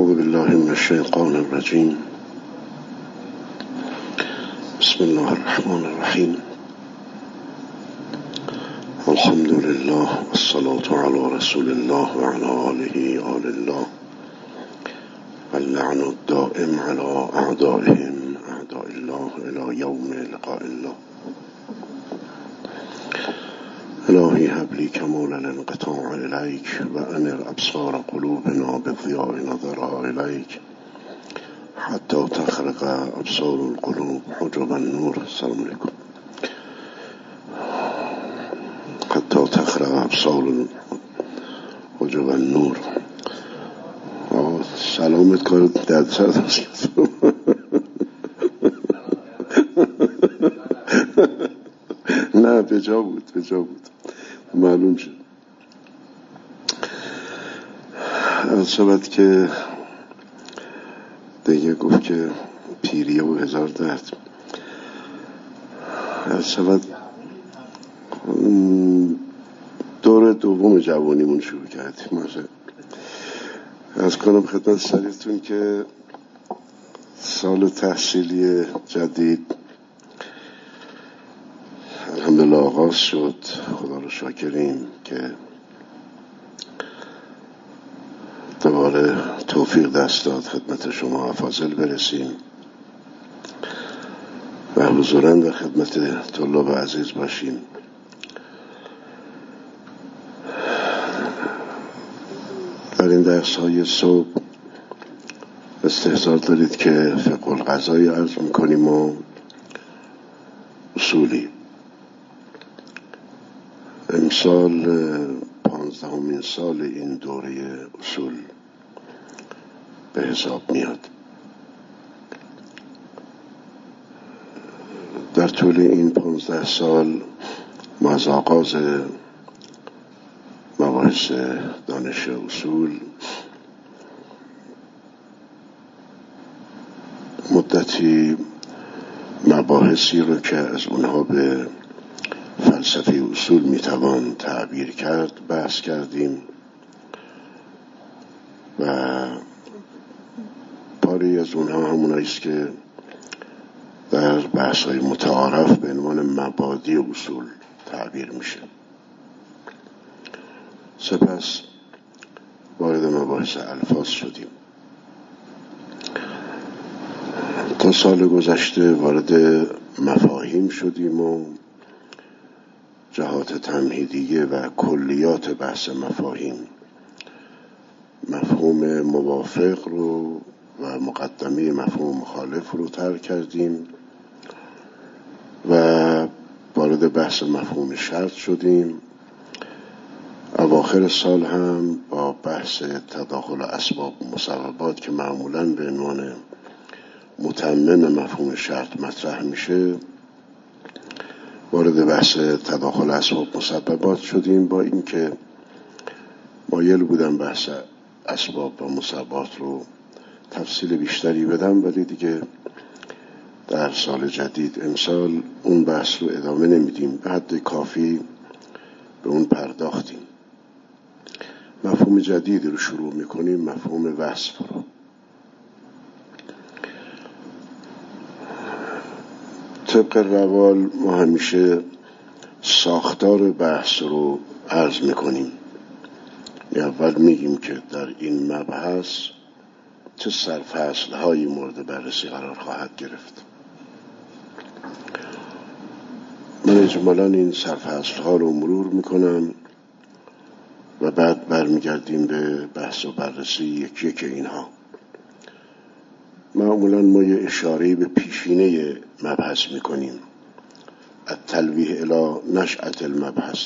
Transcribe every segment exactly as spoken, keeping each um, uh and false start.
أعوذ بالله من الشيطان الرجيم. بسم الله الرحمن الرحيم. الحمد لله والصلاة على رسول الله وعلى آله آل الله واللعن الدائم على أعدائهم أعداء الله إلى يوم لقاء الله. إلهي هب لي كمال الانقطاع إليك وأنر أبصار قلوبنا بالضياء نظرها إليك حتى تخرق أبصار القلوب حجب النور. السلام عليكم. حتى تخرق أبصار حجب النور. سلامت کار درد سر دست نه به جا بود به جا بود معلوم شد. از شبت که دیگه گفت که پیریه و هزار درد. از شبت دور دوم جوانیمون شروع کردیم. ماشه از کنم خدمت سریعتون که سال تحصیلی جدید الحمدلله آغاز شد. خدا رو شاکریم که دوباره توفیق دست داد خدمت شما افاضل برسیم و حضوراً در خدمت طلاب عزیز باشیم. در این درس‌های صبح استحضار دارید که فقه القضایی عرض میکنیم و اصولی. امسال پانزدهمین سال این دوره اصول به حساب میاد. در طول این پانزده سال ما از آغاز مباحث دانش اصول مدتی مباحثی رو که از اونها به فلسفه اصول میتوان تعبیر کرد بحث کردیم و پاری از اونها هموناییست که در بحث‌های متعارف به عنوان مبادی اصول تعبیر میشه. سپس وارد مباحث الفاظ شدیم. تا سال گذشته وارد مفاهیم شدیم و جهات تمهیدیه و کلیات بحث مفاهیم، مفهوم موافق رو و مقدمه مفهوم مخالف رو ترک کردیم و وارد بحث مفهوم شرط شدیم. اواخر سال هم با بحث تداخل اسباب و مسببات که معمولاً به عنوان متمم مفهوم شرط مطرح میشه وارد بحث تداخل اسباب و مسببات شدیم، با اینکه مایل بودم بحث اسباب و مسببات رو تفصیل بیشتری بدم، ولی دیگه در سال جدید امسال اون بحث رو ادامه نمیدیم. به حد کافی به اون پرداختیم. مفهوم جدید رو شروع میکنیم، مفهوم وصف رو. طبق روال ما همیشه ساختار بحث رو عرض میکنیم. اول میگیم که در این مبحث چه سرفصل هایی مورد بررسی قرار خواهد گرفت. من اجمالاً این سرفصل ها رو مرور میکنم و بعد برمیگردیم به بحث و بررسی یکی یکی اینها. معمولاً ما یه اشاره به پیشینه مبحث میکنیم، التلویح الی نشأة المبحث.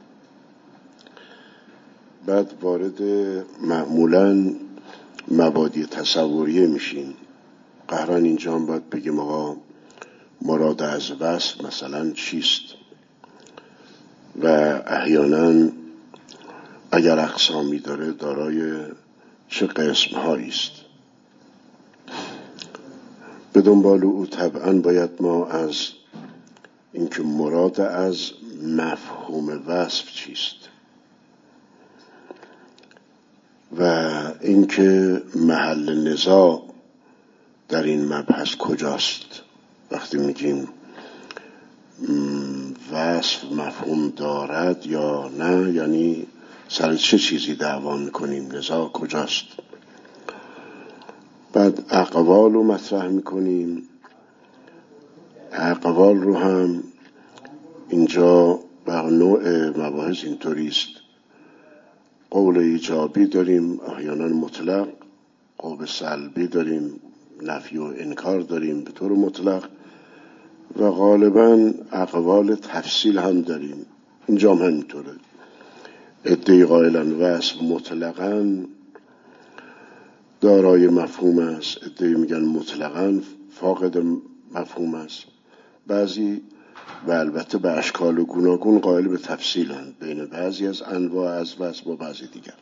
بعد وارد معمولاً مبادی تصوریه میشیم. قهران اینجا هم باید بگیم آقا مراد از وصف مثلا چیست و احیانا اگر اقسامی داره دارای چه قسم هاییست. به دنبال او طبعا باید ما از اینکه مراد از مفهوم وصف چیست و اینکه محل نزاع در این مبحث کجاست. وقتی میگیم وصف مفهوم دارد یا نه، یعنی سر چه چیزی دعوا میکنیم، نزاع کجاست. بعد اقوال رو مطرح میکنیم. اقوال رو هم اینجا بر نوع مباحث اینطوریست: قول ایجابی داریم، احیانا مطلق، قول سلبی داریم، نفی و انکار داریم به طور مطلق، و غالبا اقوال تفصیل هم داریم. اینجا هم همینطوره. ادعی قائلن وصف مطلقاً دارای مفهوم است، ادعی میگن مطلقاً فاقد مفهوم است. بعضی و البته به اشکال و گوناگون قائل به تفصیلند بین بعضی از انواع از وصف با بعضی دیگر.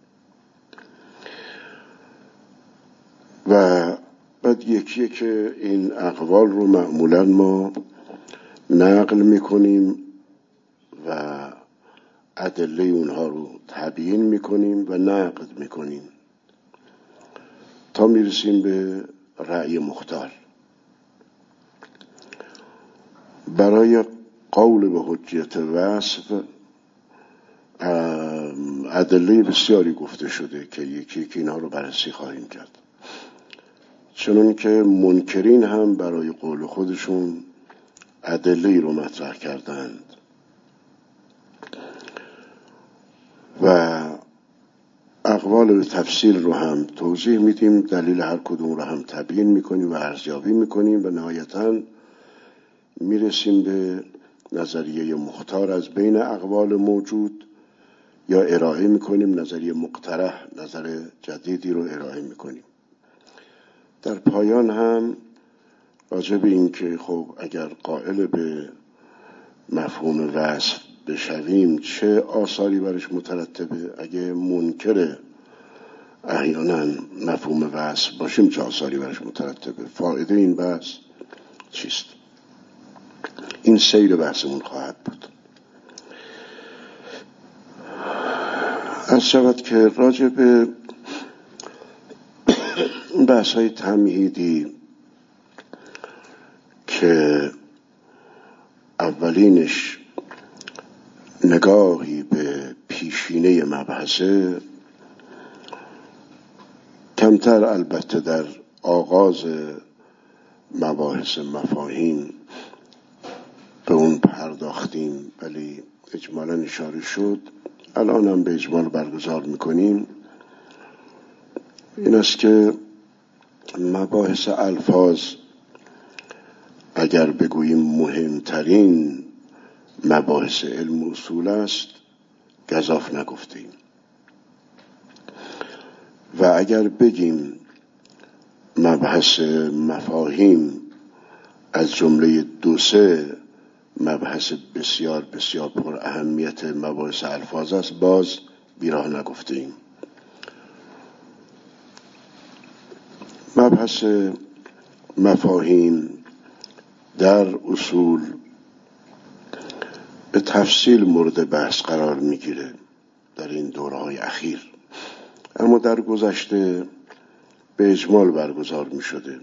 و بعد یکی که این اقوال رو معمولاً ما نقل میکنیم و ادله اونها رو تبیین میکنیم و نقد میکنیم تا میرسیم به رأی مختار. برای قول به حجیت وصف ادله بسیاری گفته شده که یکی یکی اینها رو بررسی خواهیم کرد. چنان که منکرین هم برای قول خودشون ادله رو مطرح کردند و اقوال به تفصیل رو هم توضیح میدیم، دلیل هر کدوم رو هم تبیین میکنیم و ارزیابی میکنیم و نهایتاً میرسیم به نظریه مختار از بین اقوال موجود، یا ارائه میکنیم نظریه مقترح، نظر جدیدی رو ارائه میکنیم. در پایان هم راجع به این که خب اگر قائل به مفهوم وصف بشویم چه آثاری برش مترتبه، اگه منکر احیانا مفهوم وصف باشیم چه آثاری برش مترتبه، فایده این بحث چیست. این سیر بحثمون خواهد بود. از شود که راجع به بحث های تمهیدی که اولینش نگاهی به پیشینه مبحثه، کمتر البته در آغاز مباحث مفاهیم به اون پرداختیم، ولی اجمالاً اشاره شد، الان هم به اجمال برگزار میکنیم. این است که مباحث الفاظ اگر بگوییم مهمترین مباحث علم و اصول است، گزاف نگفتیم. و اگر بگیم مبحث مفاهیم از جمله دو سه مبحث بسیار بسیار پر اهمیت مباحث الفاظ است، باز بیراه نگفتیم. مبحث مفاهیم در اصول به تفصیل مورد بحث قرار میگیره در این دوره‌های اخیر، اما در گذشته به اجمال برگزار می شده.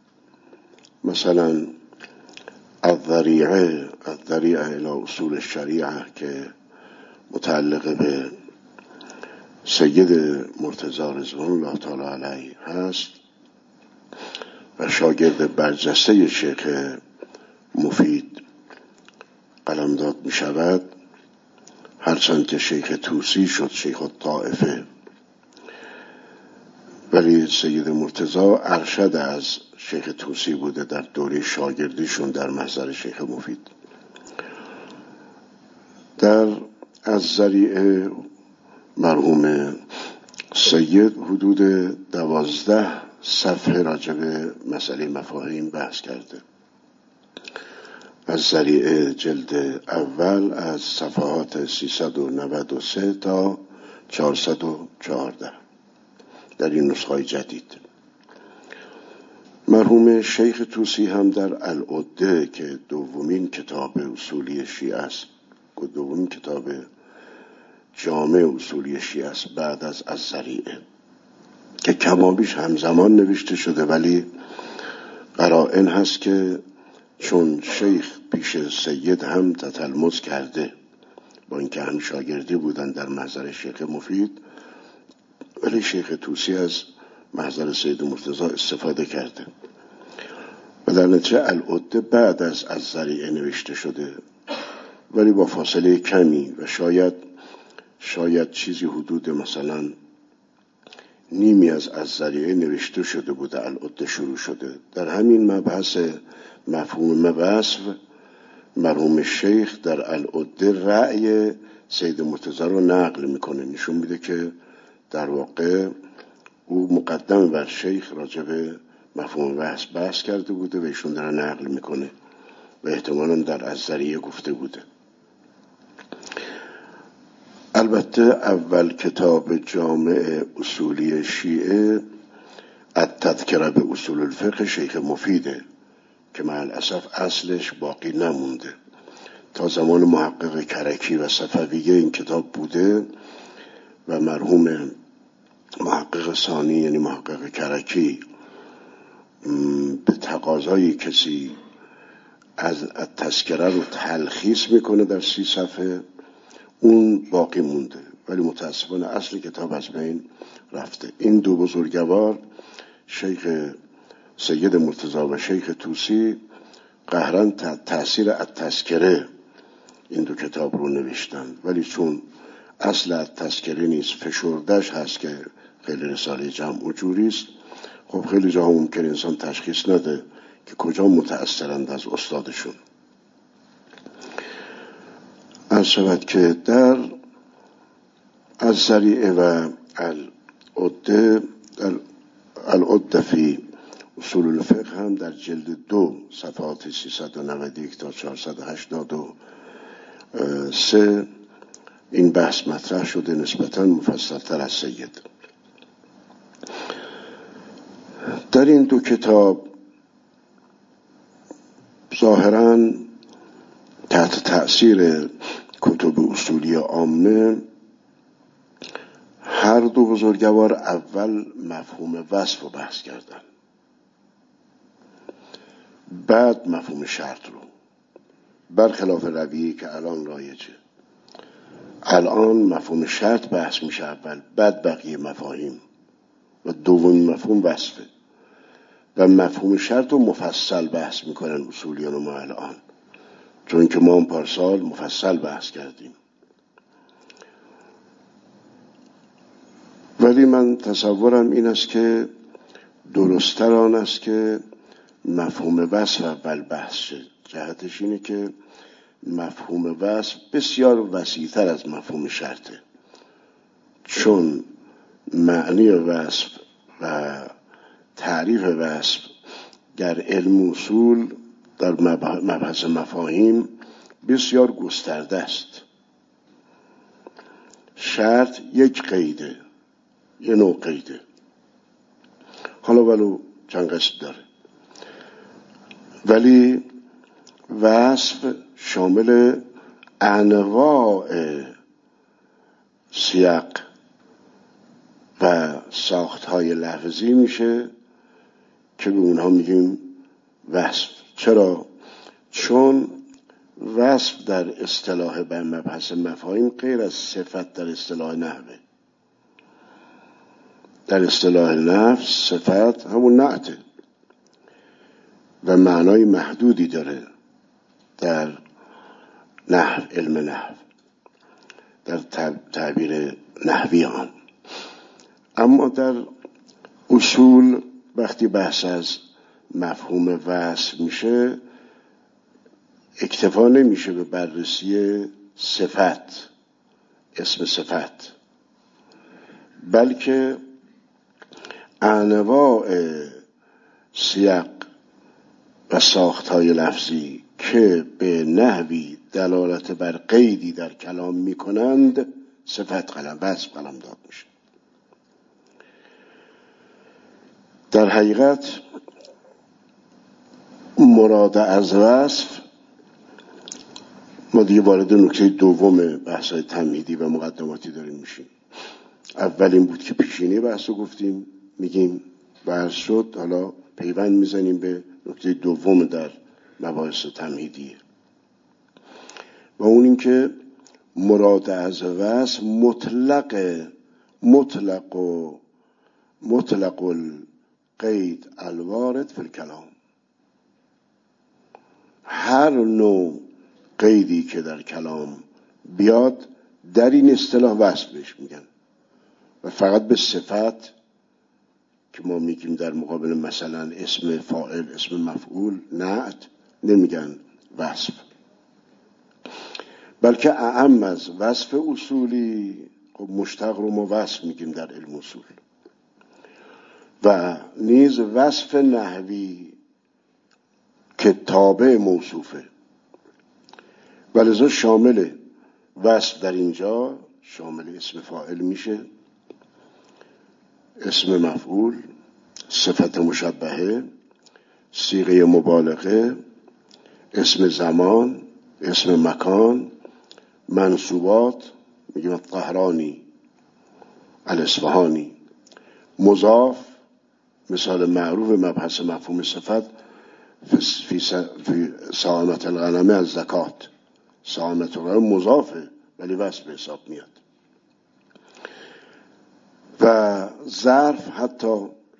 مثلا الذریعه الذریعه الی اصول الشریعه که متعلق به سید مرتضی رضوان الله تعالی علیه هست و شاگرد برجسته شیخ مفید قلمداد می شود، هرچند که شیخ توسی شد شیخ الطائفه، ولی سید مرتضی ارشد از شیخ توسی بوده در دوره شاگردیشون در محضر شیخ مفید. در از ذریعه مرحوم سید حدود دوازده صفحه راجع به مسئله مفاهیم بحث کرده. از ذریعه جلد اول از صفحات سیصد و نود و سه تا چهارصد و چهارده در این نسخه جدید. مرحوم شیخ توسی هم در العده که دومین کتاب اصولی شیعه است، دومین کتاب جامع اصولی شیعه است بعد از الذریعه که کمابیش همزمان نوشته شده، ولی قرائن هست که چون شیخ پیش سید هم تتلمذ کرده، با اینکه هم شاگردی بودن در محضر شیخ مفید، ولی شیخ طوسی از محضر سید مرتضی استفاده کرده و در نتیجه العده بعد از الذریعه نوشته شده، ولی با فاصله کمی و شاید شاید چیزی حدود مثلا نیمی از الذریعه نوشته شده بوده، العده شروع شده. در همین مبحث مفهوم وصف مرحوم شیخ در العده رأی سید مرتضی رو نقل میکنه، نشون میده که در واقع او مقدم بر شیخ راجع به مفهوم وصف بحث کرده بوده و ایشون داره نقل میکنه و احتمالاً در الذریعه گفته بوده. البته اول کتاب جامع اصولی شیعه التذکره به اصول الفقه شیخ مفیده که مع الاسف اصلش باقی نمونده. تا زمان محقق کرکی و صفویه این کتاب بوده و مرحوم محقق ثانی یعنی محقق کرکی به تقاضای کسی از تذکره رو تلخیص میکنه در سی صفحه، اون باقی مونده، ولی متاسفانه اصل کتاب از بین رفته. این دو بزرگوار شیخ سید مرتضی و شیخ طوسی قهرن تأثیر التذکره این دو کتاب رو نوشتن، ولی چون اصل التذکره نیست، فشردش هست که خیلی رساله جمع و جوری است، خب خیلی جاها ممکن انسان تشخیص نده که کجا متأثرند از استادشون. عرض شود که در الذریعه و العده العده فی اصول الفقه هم در جلد دو صفحات سیصد و نود و یک تا چهارصد و هشتاد و سه این بحث مطرح شده، نسبتاً مفصل‌تر از سید. در این دو کتاب ظاهراً تحت تأثیر کتب اصولی عامه هر دو بزرگوار اول مفهوم وصف رو بحث کردن، بعد مفهوم شرط رو، برخلاف رویه‌ای که الان رایجه. الان مفهوم شرط بحث میشه اول، بعد بقیه مفاهیم و دومین مفهوم وصفه و مفهوم شرط رو مفصل بحث میکنن اصولیان و ما الان، چون که ما هم پارسال مفصل بحث کردیم. ولی من تصورم این است که درست‌تر آن است که مفهوم وصف اول بحث شد. جهتش اینه که مفهوم وصف بسیار وسیع‌تر از مفهوم شرطه، چون معنی وصف و تعریف وصف در علم اصول در مبحث مفاهیم بسیار گسترده است. شرط یک قیده، یه نوع قیده، حالا ولو چند قسم داره، ولی وصف شامل انواع سیاق و ساختهای لفظی میشه که به اونها میگیم وصف. چرا؟ چون وصف در اصطلاح به مبحث مفاهیم غیر از صفت در اصطلاح نحوه. در اصطلاح نفس صفت همون نعته و معنای محدودی داره در نحو، علم نحو، در تعبیر نحوی آن. اما در اصول وقتی بحث از مفهوم وصف میشه اکتفا نمیشه به بررسی صفت، اسم صفت، بلکه انواع سیاق و ساختهای لفظی که به نحوی دلالت بر قیدی در کلام میکنند صفت قلم وصف قلم داد میشه. در حقیقت مراد از وصف ما دیگه وارد نکته دوم بحث‌های تمهیدی و مقدماتی داریم میشیم. اول این بود که پیشینه بحث رو گفتیم، میگیم بحث شد، حالا پیوند میزنیم به نکته دوم در مباحث تمهیدیه و اون این که مراد از وصف مطلق مطلق و مطلق القید الوارد فی الکلام، هر نوع قیدی که در کلام بیاد در این اصطلاح وصف بهش میگن و فقط به صفت که ما میگیم در مقابل مثلا اسم فاعل، اسم مفعول، نعت نمیگن وصف، بلکه اعم از وصف اصولی. خب مشتق رو ما وصف میگیم در علم اصول و نیز وصف نحوی که تابع موصوفه و لذا شامل وصف در اینجا شامل اسم فاعل میشه، اسم مفعول، صفت مشبهه، صیغه مبالغه، اسم زمان، اسم مکان، منصوبات، میگیم طهرانی، الاصفهانی، مضاف، مثال معروف مبحث مفهوم صفت فی سامت الغنم از زکات، سامت الغنم مضافه ولی وصف به حساب میاد. و ظرف حتی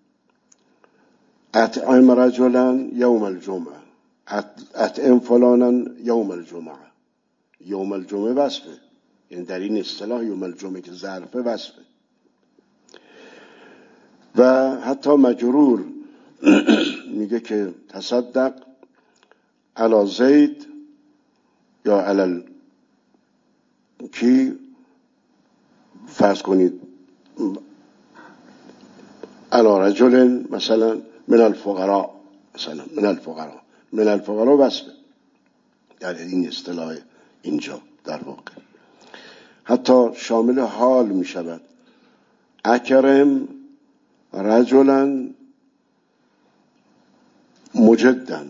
اطعم رجلا یوم الجمعه، اطعم فلانا یوم الجمعه، یوم الجمعه وصفه، یعنی در این اصطلاح یوم الجمعه که ظرفه وصفه. و حتی مجرور میگه که تصدق علی زید یا علی کی، فرض کنید علی رجل مثلا من الفقراء، مثلا من الفقراء، من الفقراء وصفه در این اصطلاح اینجا در واقع. حتی شامل حال می شود، اکرم رجلا مجدا،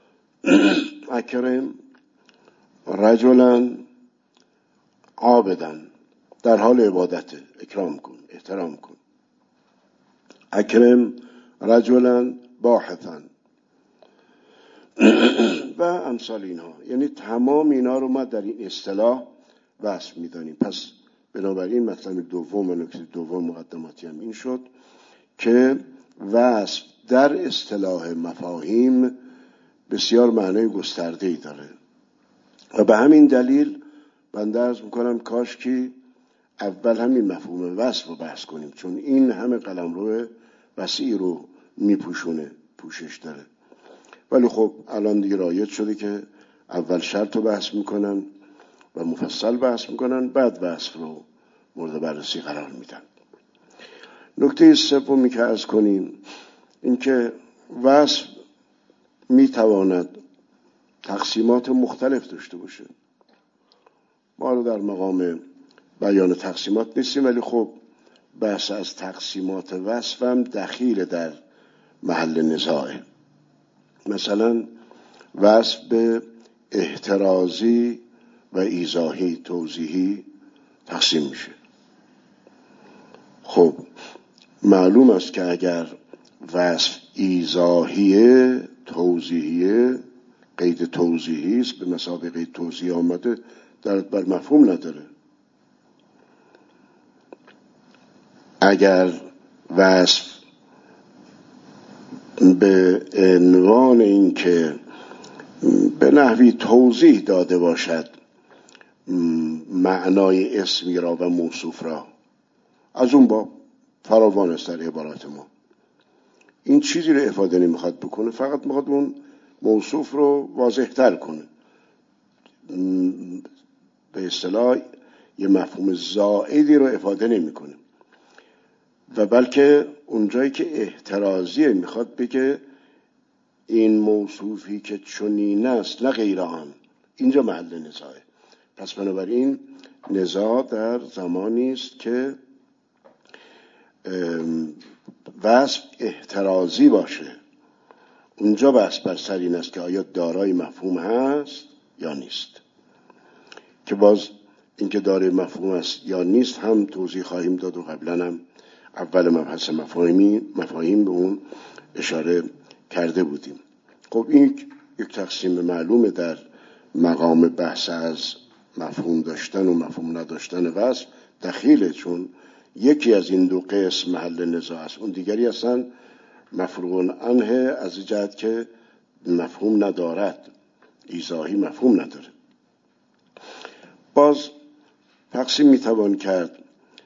اکرم رجلا عابدا، در حال عبادت اکرام کن، احترام کن. اکرم رجلا باحثا و امثال اینها، یعنی تمام اینا رو ما در این اصطلاح وصف میدانیم. پس بنابراین مطلب دوم و نکته دوم مقدماتی هم این شد که وصف در اصطلاح مفاهیم بسیار معنای گسترده‌ای داره و به همین دلیل بنده عرض میکنم کاش که اول همین مفهوم وصف رو بحث کنیم، چون این همه قلمرو وسیع رو میپوشونه، پوشش داره. ولی خب الان دیگه رایج شده که اول شرط رو بحث میکنن و مفصل بحث میکنن، بعد وصف رو مورد بررسی قرار میدن. نکته سومی که عرض کنیم این که وصف میتواند تقسیمات مختلف داشته باشه. ما رو در مقام بیان تقسیمات نیستیم، ولی خب بحث از تقسیمات وصف هم دخیل در محل نزاعه. مثلا وصف به احترازی و ایضاحی توضیحی تقسیم میشه. خب معلوم است که اگر وصف ایضاحیه، توضیحیه، قید توضیحی است، به مثابه قید توضیحی آمده، در بر مفهوم نداره. اگر وصف به عنوان این که به نحوی توضیح داده باشد معنای اسمی را و موصوف را، از اون باب فراوان است در عبارات ما. این چیزی رو افاده نمیخواد بکنه، فقط میخواد اون موصوف رو واضح تر کنه، به اصطلاح یه مفهوم زائدی رو افاده نمیکنه. و بلکه اونجایی که احترازیه میخواد بگه این موصوفی که چنین است نه غیر آن، اینجا محل نزاعه. پس بنابراین نزاع در زمانی است که وصف احترازی باشه، اونجا بحث بر سر این است که آیا دارای مفهوم هست یا نیست. که باز اینکه داره مفهوم است یا نیست هم توضیح خواهیم داد و قبلا هم اول مبحث مفاهیمی مفاهیم به اون اشاره کرده بودیم. خب این یک تقسیم معلومه در مقام بحث از مفهوم داشتن و مفهوم نداشتن وصف دخیله، چون یکی از این دو قسم محل نزاع است، اون دیگری اصلا مفروغ عنه از جهت که مفهوم ندارد، ایضاحی مفهوم نداره. باز تقسیم میتوان کرد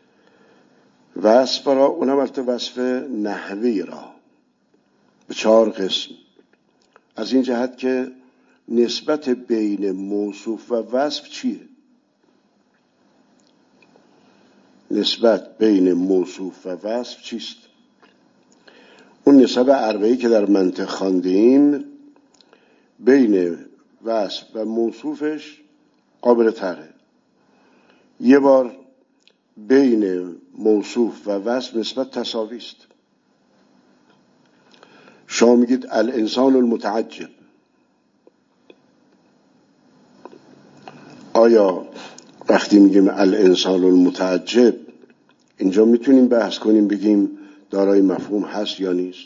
وصف را، اونم البته وصف نحوی را، به چهار قسم، از این جهت که نسبت بین موصوف و وصف چیه؟ نسبت بین موصوف و وصف چیست؟ اون نسب اربعی که در منطق خواندیم بین وصف و موصوفش قابل تره. یه بار بین موصوف و وصف نسبت تساوی است. شما میگید الانسان المتعجب، آیا وقتی میگیم الانسان المتعجب اینجا میتونیم بحث کنیم بگیم دارای مفهوم هست یا نیست؟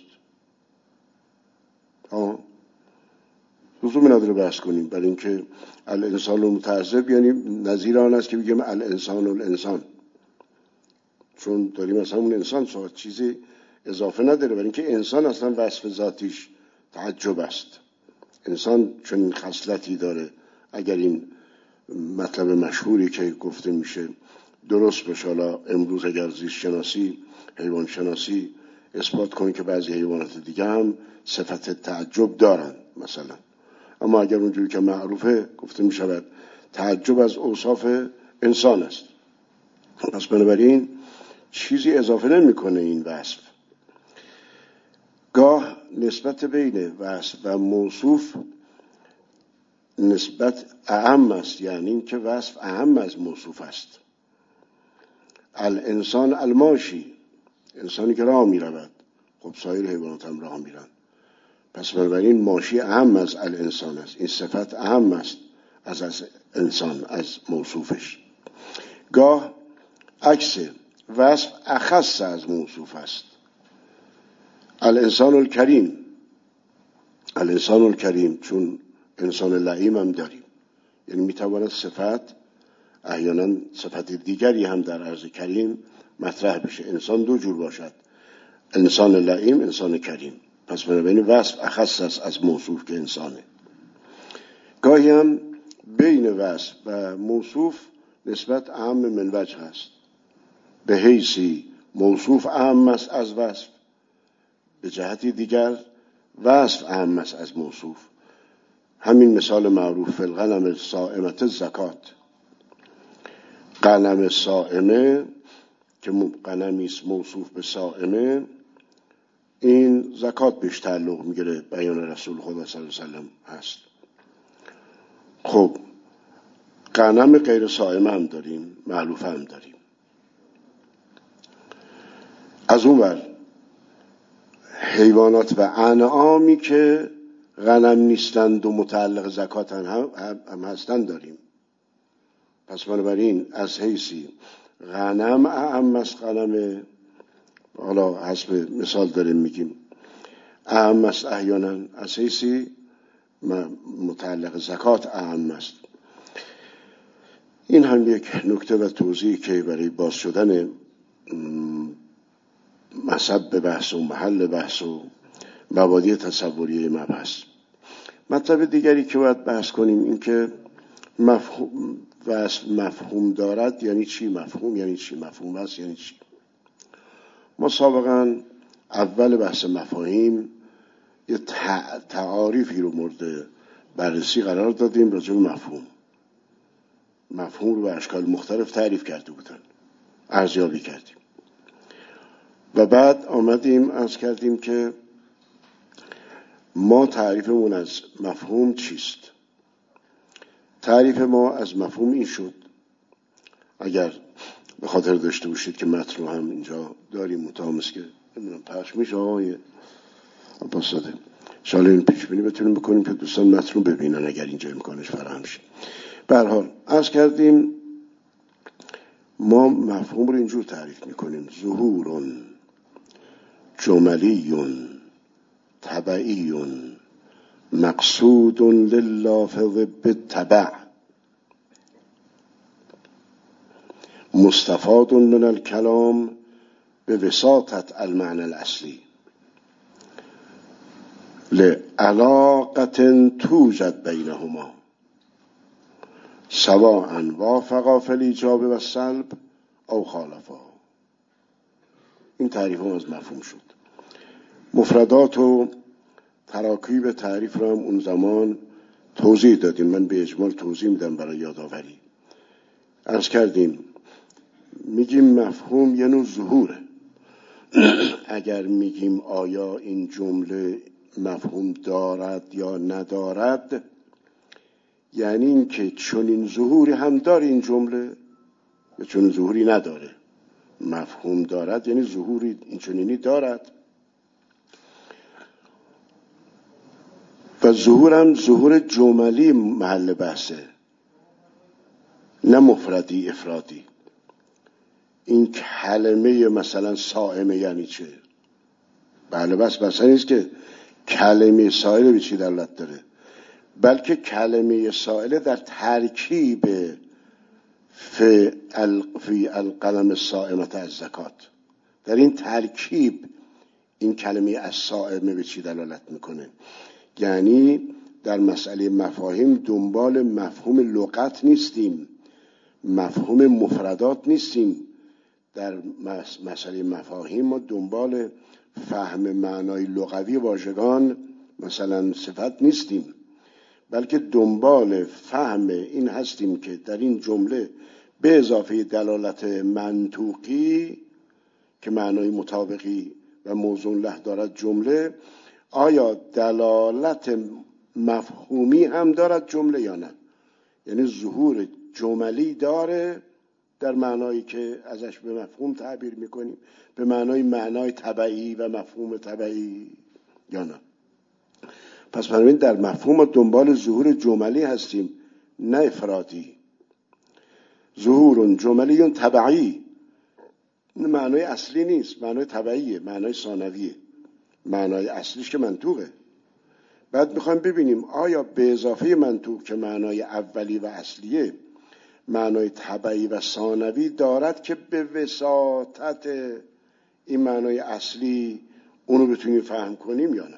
آه لزومی نداره بحث کنیم، برای اینکه الانسان المتعجب یعنی نظیر آن است که بگیم الانسان الانسان، چون داریم مثلا اون انسان صحبت، چیزی اضافه نداره، برای اینکه انسان اصلا وصف ذاتیش تعجب است. انسان چون این خصلتی داره، اگر این مطلب مشهوری که گفته میشه درست بشه، حالا امروز اگر زیست شناسی حیوان شناسی اثبات کنه که بعضی حیوانات دیگه هم صفت تعجب دارن مثلا، اما اگر اونجوری که معروفه گفته میشود تعجب از اوصاف انسان است، پس بنابراین چیزی اضافه نمیکنه این وصف. گاه نسبت بین وصف و موصوف نسبت اعم است، یعنی این که وصف اعم از موصوف است. الانسان الماشی، انسانی که راه می رود، خب سایر حیوانات هم راه می رن، پس بنابراین ماشی اعم از الانسان است، این صفت اعم است از, از انسان، از موصوفش. گاه عکس، وصف اخص از موصوف است. الانسان الکریم، الانسان الکریم چون انسان لعیم هم داریم، یعنی میتواند صفت احیانا صفت دیگری هم در عرض کریم مطرح بشه، انسان دو جور باشد، انسان لعیم، انسان کریم، پس بنابراین وصف اخص است از موصوف که انسانه. گاهی هم بین وصف و موصوف نسبت اعم من وجه است، به حیثی موصوف اعم است از وصف، به جهتی دیگر وصف اعم است از موصوف. همین مثال معروف الغنم الصائمة زکات، غنم صائمه که غنمی است موصوف به صائمه، این زکات بهش تعلق میگیره، بیان رسول خدا صلی الله علیه وسلم هست. خب غنم غیر صائمه هم داریم، معلوفه هم داریم. از اون ور حیوانات و انعامی که غنم نیستند و متعلق زکات هم, هم هستند داریم. پس بنابراین از حیثی غنم اعم است، غنم حالا حسب مثال داریم میگیم اعم است احیانا، از حیثی متعلق زکات اعم است. این هم یک نکته و توضیحی که برای باز شدن مصب بحث و محل بحث و مبادی تصوری مبحث. مطلب دیگری که باید بحث کنیم این که مفهوم وصف مفهوم دارد یعنی چی؟ مفهوم یعنی چی؟ مفهوم وصف یعنی چی؟ ما سابقا اول بحث مفاهیم یه تعاریفی رو مورد بررسی قرار دادیم راجع به مفهوم. مفهوم رو به اشکال مختلف تعریف کرده بودن، ارزیابی کردیم و بعد آمدیم عرض کردیم که ما تعریفمون از مفهوم چیست. تعریف ما از مفهوم این شد، اگر به خاطر داشته باشید که متن رو هم اینجا داریم متامس که نمیدونم پخش میشه آقای عباس‌زاده، انشاءالله این پیش بینی بتونیم بکنیم که دوستان متن رو ببینن اگر اینجا امکانش فراهم شه. به هر حال عرض کردیم ما مفهوم رو اینجور تعریف میکنیم: ظهور جملی طبعی مقصود للافظ بالطبع مستفاد من الکلام به وساطت المعنى الاصلی لعلاقة توجد بینهما سواء وافقا فی الایجاب و السلب او خالفا. این تعریف هم از مفهوم شد. مفردات و تراکیب تعریف رو هم اون زمان توضیح دادیم. من به اجمال توضیح میدم برای یادآوری. عرض کردیم میگیم مفهوم یه نوع ظهوره. اگر میگیم آیا این جمله مفهوم دارد یا ندارد، یعنی این که چنین ظهوری هم داره این جمله یا چنین ظهوری نداره. مفهوم دارد یعنی ظهوری این چنینی دارد، و ظهور هم ظهور جملی محل بحثه، نه مفردی افرادی. این کلمه مثلا صائمه یعنی چه؟ بله بس بسا نیست که کلمه سائله به چی دلالت داره، بلکه کلمه سائله در ترکیب فی القلم الصائمة از زکات، در این ترکیب این کلمه از صائمه به چی دلالت میکنه. یعنی در مسئله مفاهیم دنبال مفهوم لغت نیستیم، مفهوم مفردات نیستیم. در مسئله مفاهیم ما دنبال فهم معنای لغوی واژگان مثلا صفت نیستیم، بلکه دنبال فهم این هستیم که در این جمله به اضافه دلالت منطوقی که معنای مطابقی و موزون له دارد جمله، آیا دلالت مفهومی هم دارد جمله یا نه. یعنی ظهور جملی داره در معنایی که ازش به مفهوم تعبیر میکنیم، به معنای معنای طبعی و مفهوم طبعی یا نه. پس بنابراین در مفهوم ما دنبال ظهور جملی هستیم، نه افرادی. ظهور جملی طبعی معنای اصلی نیست، معنای طبعیه، معنای ثانویه. معنای اصلیش که منطوقه. بعد میخوایم ببینیم آیا به اضافه منطوق که معنای اولی و اصلیه، معنای طبعی و ثانوی دارد که به وساطت این معنای اصلی اونو بتونیم فهم کنیم یا نه.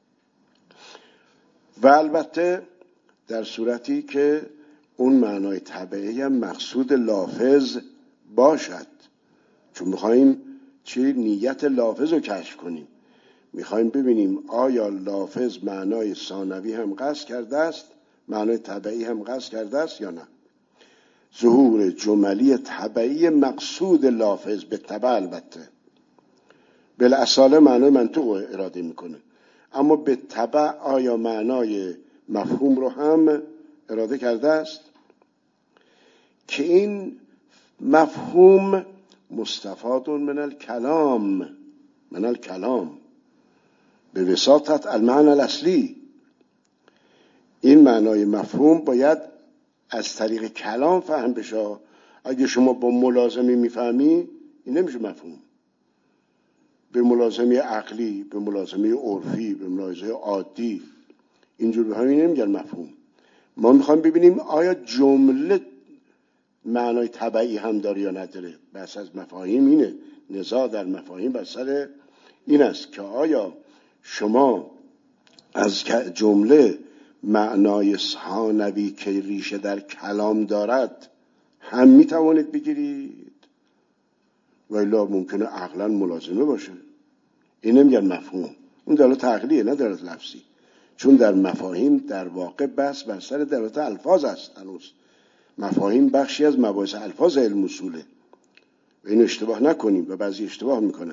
و البته در صورتی که اون معنای طبعی هم مقصود لافظ باشد، چون میخوایم چی؟ نیت لافظ رو کشف کنیم. میخوایم ببینیم آیا لافظ معنای ثانوی هم قصد کرده است، معنای طبعی هم قصد کرده است یا نه. ظهور جملی طبعی مقصود لافظ به طبع، البته بالاصاله معنای منطوق اراده میکنه، اما به طبع آیا معنای مفهوم رو هم اراده کرده است، که این مفهوم مستفاد من الکلام من الکلام به وساطت المعنى الاصلی. این معنای مفهوم باید از طریق کلام فهم بشه. اگه شما با ملازمه میفهمی این نمیشه مفهوم. به ملازمه عقلی، به ملازمه عرفی، به ملازمه عادی اینجور بفهمی نمیگن مفهوم. ما میخوایم ببینیم آیا جمله معنای طبعی هم داره یا نداره. بس از مفاهیم اینه، نزاع در مفاهیم بر سر این است که آیا شما از جمله معنای ثانوی که ریشه در کلام دارد هم میتوانید بگیرید، ولی ممکنه عقلا ملازمه باشه. این نمیگن مفهوم، اون دلالت عقلیه نه دلالت لفظی، چون در مفاهیم در واقع بحث بر سر دلالت الفاظ است. هنوز مفاهیم بخشی از مباحث الفاظ علم اصوله و این اشتباه نکنیم و بعضی اشتباه میکنن.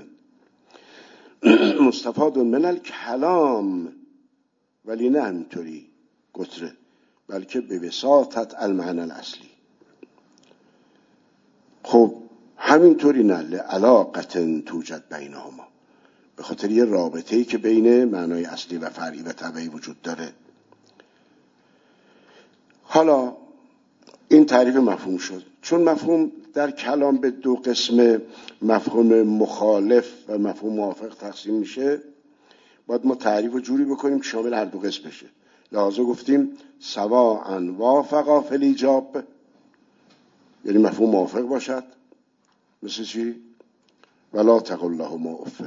مستفاد من الکلام، ولی نه همینطوری گتره، بلکه به وساطت المعنى الاصلی. خب همینطوری نه، لعلاقة توجد بینهما، به خاطر یه رابطه‌ای که بین معنای اصلی و فرعی و طبعی وجود داره. حالا این تعریف مفهوم شد. چون مفهوم در کلام به دو قسم، مفهوم مخالف و مفهوم موافق تقسیم میشه، باید ما تعریف رو جوری بکنیم که شامل هر دو قسم بشه. لذا گفتیم سواء وافقا فی الایجاب، یعنی مفهوم موافق باشد. مثل چی؟ ولا تقل لهما اف،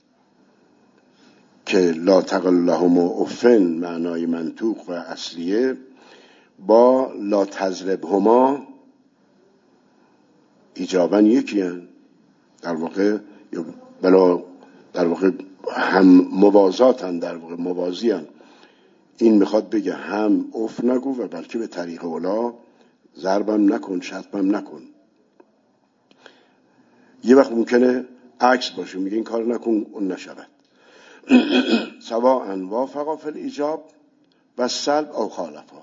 که لا تقل لهما اف معنای منطوق و اصلیه با لا تضربهما ایجابا یکی هن. در واقع بلا در واقع هم موازاتن، در واقع موازی هن. این میخواد بگه هم اف نگو و بلکه به طریق اولا ضربم نکن، شتمم نکن. یه وقت ممکنه عکس باشه، میگه این کار نکن اون نشود. سواء وافقا فی الایجاب و سلب او خالفا.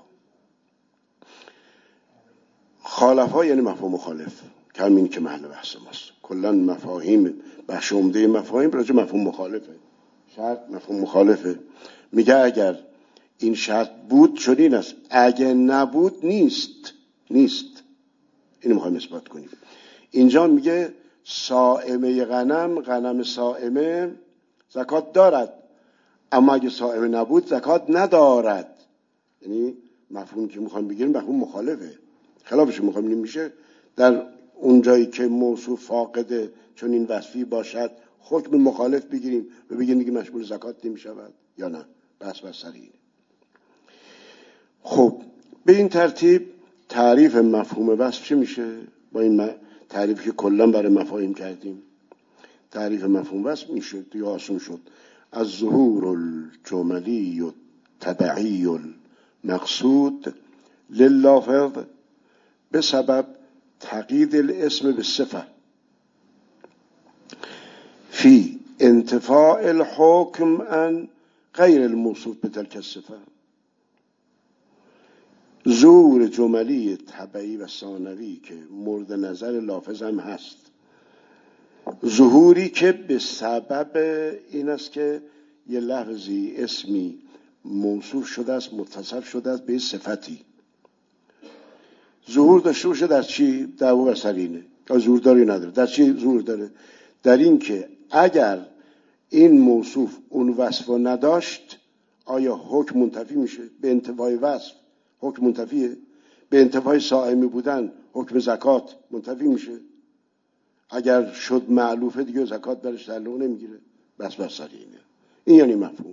خالفا یعنی مفهوم مخالف، که همین که محل بحث ماست. کلا مفاهیم بخش عمده مفاهیم راجع مفهوم مخالفه. شرط مفهوم مخالفه. میگه اگر این شرط بود چنین است، اگه نبود نیست. نیست اینو میخوایم اثبات کنیم. اینجا میگه صائمه غنم، غنم صائمه زکات دارد، اما اگه صائمه نبود زکات ندارد. یعنی مفهومی که میخوایم بگیریم مفهوم مخالفه، خلافش میخوایم بگیریم. میشه در اون جایی که موصوف فاقده چون این وصفی باشد حکم مخالف بگیریم و بگیم دیگه مشمول زکات نمیشود یا نه. بس بس سر اینه. خب به این ترتیب تعریف مفهوم وصف چی میشه؟ با این تعریفی که کلا برای مفاهیم کردیم، تعریف مفهوم وصف میشه دیگه آسون شد. از ظهور الجملی و تبعی المقصود لللافظ به سبب تقیید الاسم به صفه فی انتفاع الحکم عن غیر الموصوف به تلک الصفه. ظهور جملی تبعی و ثانوی که مورد نظر لافظ هم هست، ظهوری که به سبب این است که یه لفظی اسمی موصوف شده است، متصف شده است به صفتی. ظهور داشته باشه در چی؟ دعوا بر سر اینه. ظهور داره نداره؟ در چی ظهور داره؟ در این که اگر این موصوف اون وصف رو نداشت آیا حکم منتفی میشه؟ به انتفاع وصف حکم منتفیه. به انتفاع صائمی بودن حکم زکات منتفی میشه. اگر شد معلوفه دیگه زکات برش تعلق نمیگیره. بس بس سر اینه. این یعنی مفهوم.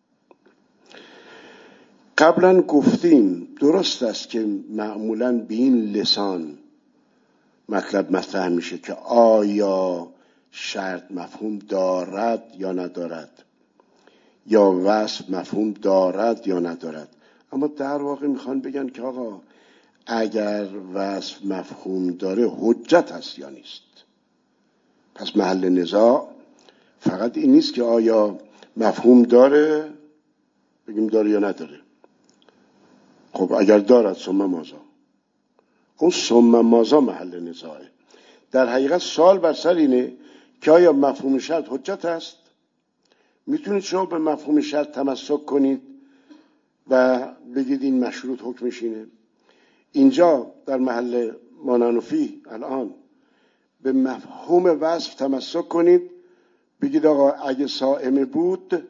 قبلا گفتیم درست است که معمولاً به این لسان مطلب مطرح میشه که آیا شرط مفهوم دارد یا ندارد، یا وصف مفهوم دارد یا ندارد. اما در واقع میخوان بگن که آقا اگر وصف مفهوم داره حجت هست یا نیست. پس محل نزاع فقط این نیست که آیا مفهوم داره بگیم داره یا نداره. خب اگر دارد ثم ماذا؟ اون ثم ماذا محل نزاعه. در حقیقت سوال بر سر اینه که آیا مفهوم شرط حجت است؟ میتونید شما به مفهوم شرط تمسک کنید و بگید این مشروط حکمش اینه. اینجا در محل مانانوفی الان به مفهوم وصف تمسک کنید، بگید آقا اگه صائمه بود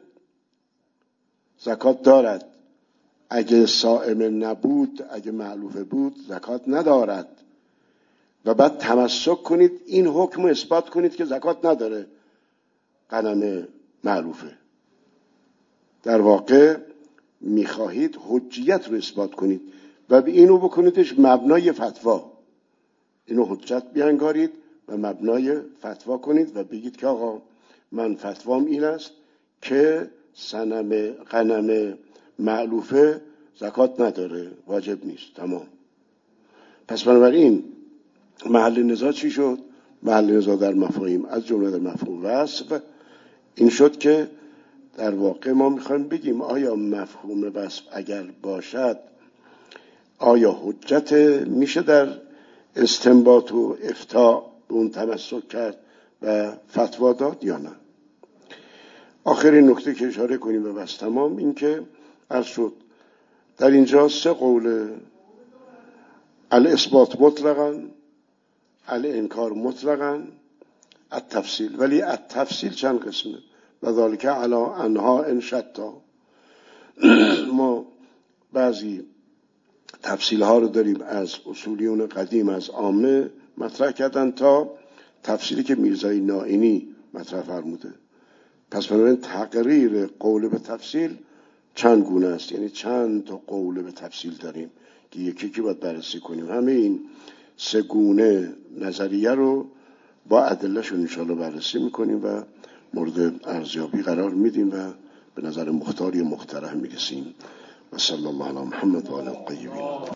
زکات دارد، اگه صائمه نبود، اگه معلوفه بود زکات ندارد، و بعد تمسک کنید این حکم رو اثبات کنید که زکات نداره غنم معلوفه. در واقع میخواهید حجیت رو اثبات کنید و به اینو بکنیدش مبنای فتوا. اینو حجت بیانگارید و مبنای فتوا کنید و بگید که آقا من فتوام این است که صنم غنم معلوفه زکات نداره، واجب نیست. تمام. پس بنابراین محل نزاع چی شد؟ محل نزاع در مفاهیم از جمله در مفهوم وصف این شد که در واقع ما میخوایم بگیم آیا مفهوم وصف اگر باشد آیا حجت میشه در استنباط و افتاء به اون تمسک کرد و فتوا داد یا نه. آخرین نکته که اشاره کنیم و بس تمام این که عرض شد در اینجا سه قول الاثبات مطلقاً، الانکار مطلقاً، التفصیل. ولی التفصیل چند قسمه و ذالک علی انها ان شتا. ما بعضی تفصیل ها رو داریم از اصولیون قدیم، از عامه مطرح کردن تا تفصیلی که میرزای نائینی مطرح فرموده. پس بنابراین تقریر قول به تفصیل چند گونه است، یعنی چند تا قول به تفصیل داریم که یکی که باید بررسی کنیم. همه این سه گونه نظریه رو با ادله‌شون انشاءالله بررسی میکنیم و مورد ارزیابی قرار میدیم و به نظر مختاری مقترح میرسیم. و صلی الله علی محمد و آل الطیبین.